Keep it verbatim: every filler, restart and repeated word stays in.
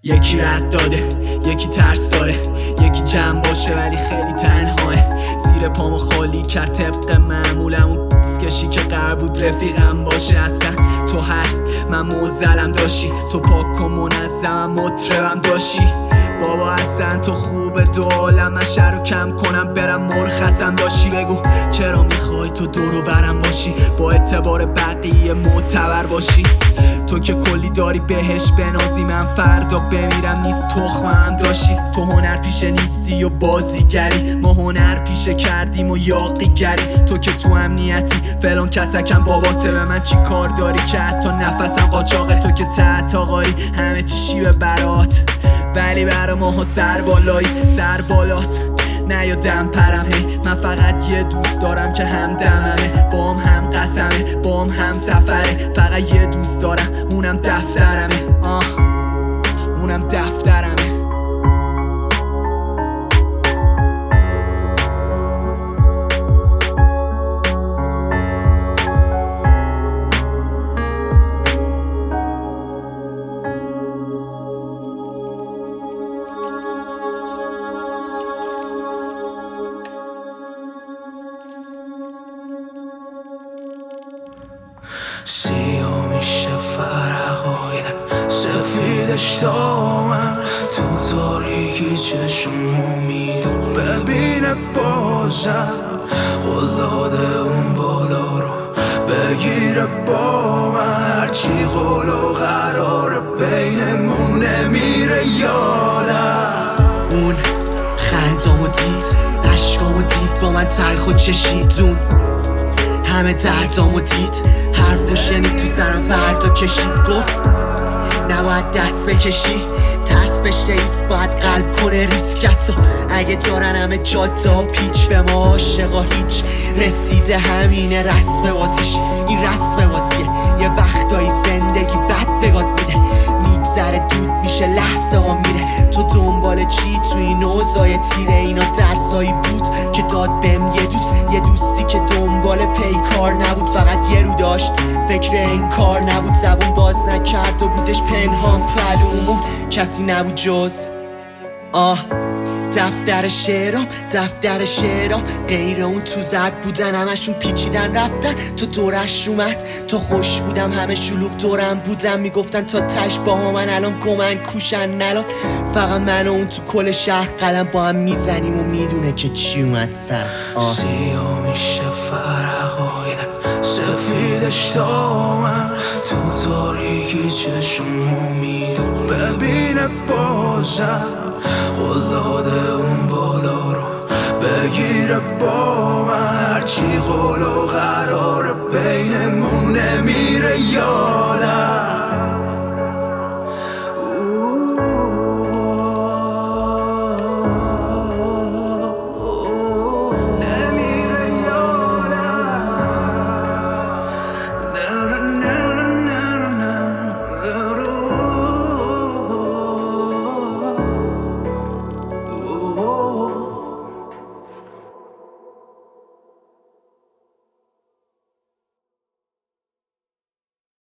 یکی رد داده، یکی ترس داره، یکی جمع باشه ولی خیلی تنهاه. زیر پامو خالی کرد طبق معمولم، اون کشی که قرار بود رفیقم باشه. اصلا تو هر من موزلم داشتی، تو پاک و منظمم مطربم داشتی. بابا اصلا تو خوبه دو عالم، من شر رو کم کنم برم مرخصم داشتی. بگو چرا میخوای تو دور و برم باشی، با اعتبار بقیه معتبر باشی. تو که کلی داری بهش بنازی، من فردا بمیرم نیست تخمم داشتی. تو هنر پیشه نیستی و بازیگری، ما هنر پیشه کردیم و یاقیگری. تو که تو امنیتی فلان کسکم، باباته به من چی کار داری که حتی نفسم قاچاقه. تو که تحت آقایی همه چی شیوه برات، ولی برا ماها سر بالایی سر بالاست. نه یا دم پرمه، من فقط یه دوست دارم که هم دممه، بام هم قسمه، بام هم سفره. فقط یه دوست دارم اونم دفترمه، آه اونم دفترمه. سیاه میشه فرقایت سفیدش دامن، تو تاریکی چشمو میدو ببینه بازم. قول داده اون بالا رو بگیره با من، هرچی قول و قراره بینمون نمیره یادم. اون خندامو دید، عشقامو دید، با من تلخ و چشیدون. همه دردامو دید، حرفو شنید تو سرم فردا کشید. گفت نباید دست بکشی، ترس بشته ایست باید قلب کنه ریسکتو. اگه دارن همه جادا پیچ، به ما عاشقا هیچ رسیده همینه رسم بازیش. این رسم بازیه، یه وقتایی زندگی بد بگاد میده، میگذره دود میشه لحظه ها میره. تو دنبال چی تو این اوضاع تیره؟ اینا درسایی بود که داد بهم یه دوست، یه دوستی که دنبال پیکار نبود، فقط یه رو داشت فکر این کار نبود. زبون باز نکرد و بودش پنهان پلومون، کسی نبود جز آه دفتر شعرام. دفتر شعرام غیر اون تو زرد بودن، همشون پیچیدن رفتن تو دورش اومد. تو خوش بودم همه شلوغ دورم بودم، میگفتن تا تش با من الان گمن کوشن نلان. فقط من و اون تو کل شهر قلم با هم میزنیم و میدونه که چی اومد سر. سیاه میشه فرقایت سفیدش دامن، تو تاریکی چشمو میدو ببینه بازم. قول داده اون بالا رو بگیره با من، هرچی قول و قراره بینمون نمیره یاد.